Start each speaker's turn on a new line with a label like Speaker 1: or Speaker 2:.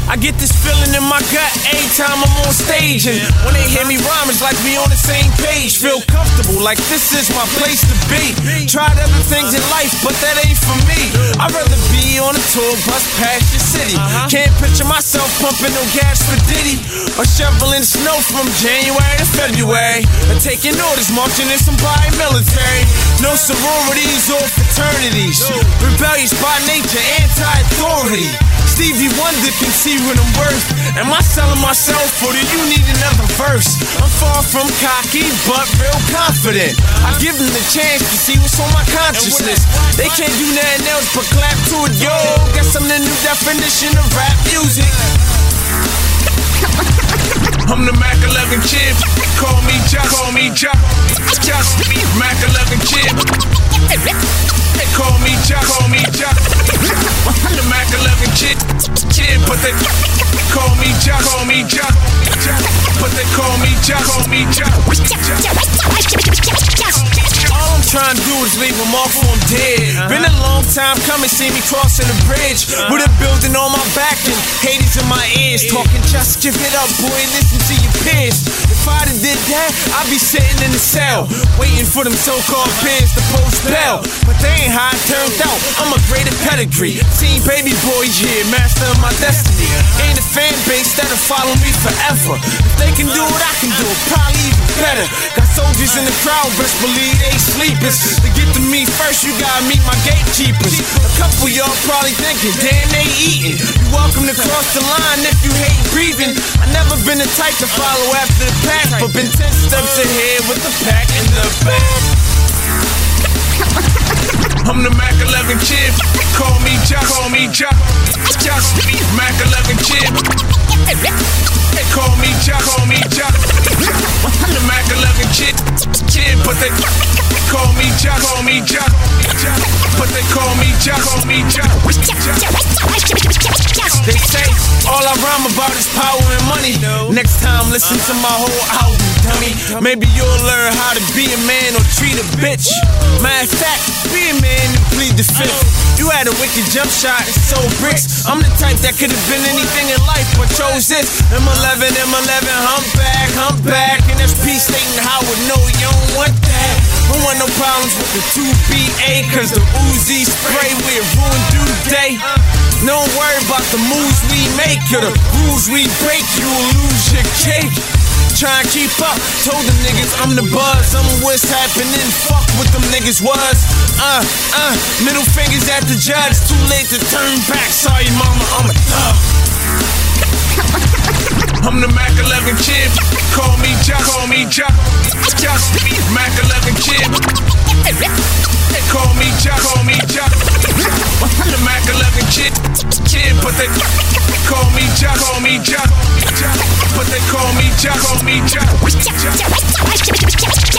Speaker 1: I get this feeling in my gut every time I'm on stage. And when they hear me rhyme, it's like we on the same page. Feel comfortable, like this is my place to be. Tried other things in life, but that ain't for me. I'd rather be on a tour bus past your city. Can't picture myself pumping no gas for Diddy, or shoveling snow from January to February, or taking orders, marching in some military. No sororities or fraternities. Rebellious by nature, anti-authority. Stevie Wonder can see what I'm worth. Am I selling myself or do you need another verse? I'm far from cocky, but real confident. I give them the chance to see what's on my consciousness. They can't do nothing else but clap to it, yo. Guess I'm the new definition of rap music. I'm the Mac 11 kid. Call me Jock, call me Jock. Just me, Mac 11 kid. Call me Jock, call me Jock. I'm the Mac 11 kid, but they call me Jock, call me Jock. But they call me Jock, call me Jock. All I'm trying to do is leave them off on dead. Been a long time coming, see me crossing the bridge with a building on my back and haters in my ears talking, just give it up, boy, listen to your peers. If I'd have did that, I'd be sitting in the cell waiting for them so-called peers to post bail. But they ain't how it turned out. I'm a greater pedigree. Seen baby boy here, master of my destiny. Ain't a fan base that'll follow me forever. If they can do it, I can do it, probably even better. Got soldiers in the crowd, best believe they sleepers. To get to me first, you gotta meet my gatekeepers. A couple y'all probably thinking, damn, they eating. You welcome to cross the line if you hate breathing. I never been the type to follow after the pack, but been 10 steps ahead with the pack in the back. I'm the Mac 11 kid. Call me Jock, call me Jock. Just me, Mac 11 kid. Call me Jock, call me Jock. I'm the Mac 11 kid, but they call me Jock, call me Jock. But they call me Jock, call me Jock. They say all I rhyme about is power and money. Next time, listen to my whole album, dummy. Maybe you'll learn how to be a man or treat a bitch. Matter of fact, be a man and plead the fifth. You had a wicked jump shot and sold bricks. I'm the type that could have been anything in life, but chose this. M11, humpback, and SP stating Howard, no, you don't want that. Don't want no problems with the 2BA, cause the Uzi spray will ruin you today. Don't worry about the moves we make or the rules we break, you will lose your cake. Try and keep up, told them niggas I'm the buzz. I'm what's happening, fuck what them niggas was. Middle fingers at the judge, too late to turn back. Sorry mama, I'm a thug. I'm the Mac 11 kid. Call me Jock, call me Jock. Just me, Mac 11 kid. Call me Jock, call me Jock. I'm the Mac 11 kid, but they call me Jock, call me Jock. But they call me Jock, call me Jock.